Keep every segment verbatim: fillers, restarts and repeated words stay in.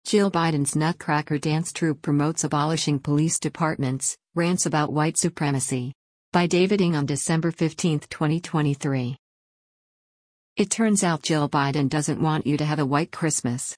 Jill Biden's Nutcracker dance troupe promotes abolishing police departments, rants about white supremacy. By David Ng on December fifteenth, twenty twenty-three. It turns out Jill Biden doesn't want you to have a white Christmas.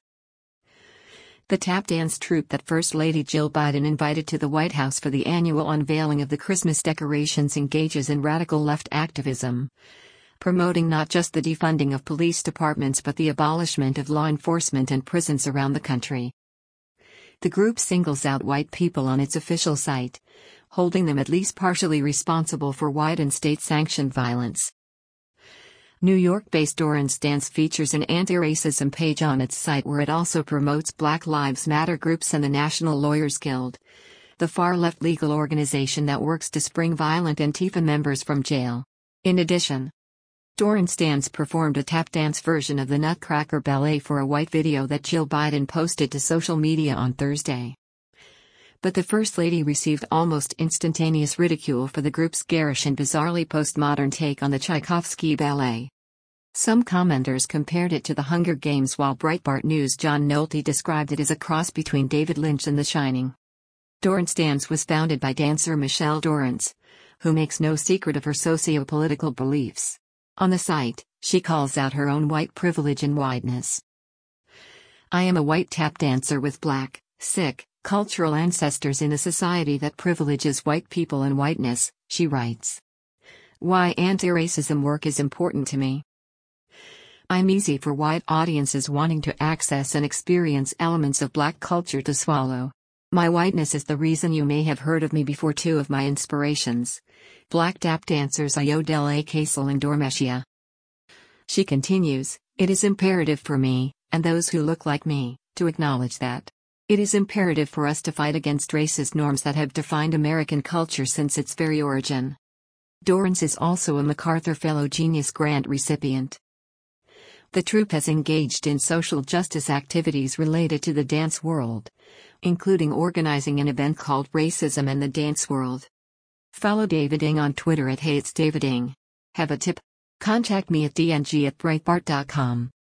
The tap dance troupe that First Lady Jill Biden invited to the White House for the annual unveiling of the Christmas decorations engages in radical left activism, promoting not just the defunding of police departments but the abolishment of law enforcement and prisons around the country. The group singles out white people on its official site, holding them at least partially responsible for white and state-sanctioned violence. New York-based Dorrance Dance features an anti-racism page on its site where it also promotes Black Lives Matter groups and the National Lawyers Guild, the far-left legal organization that works to spring violent Antifa members from jail. In addition, Dorrance Dance performed a tap dance version of the Nutcracker Ballet for a white video that Jill Biden posted to social media on Thursday. But the First Lady received almost instantaneous ridicule for the group's garish and bizarrely postmodern take on the Tchaikovsky Ballet. Some commenters compared it to The Hunger Games, while Breitbart News' John Nolte described it as a cross between David Lynch and The Shining. Dorrance Dance was founded by dancer Michelle Dorrance, who makes no secret of her socio-political beliefs. On the site, she calls out her own white privilege and whiteness. "I am a white tap dancer with black, sick, cultural ancestors in a society that privileges white people and whiteness," she writes. "Why anti-racism work is important to me. I'm easy for white audiences wanting to access and experience elements of black culture to swallow. My whiteness is the reason you may have heard of me before." Two of my inspirations: Black tap dancers Ayodele Casel and Dormeshia. She continues, "It is imperative for me, and those who look like me, to acknowledge that. It is imperative for us to fight against racist norms that have defined American culture since its very origin." Dorrance is also a MacArthur Fellow Genius Grant recipient. The troupe has engaged in social justice activities related to the dance world, including organizing an event called Racism and the Dance World. Follow David Ng on Twitter at Hey It's David Ng. Have a tip? Contact me at d n g at breitbart dot com.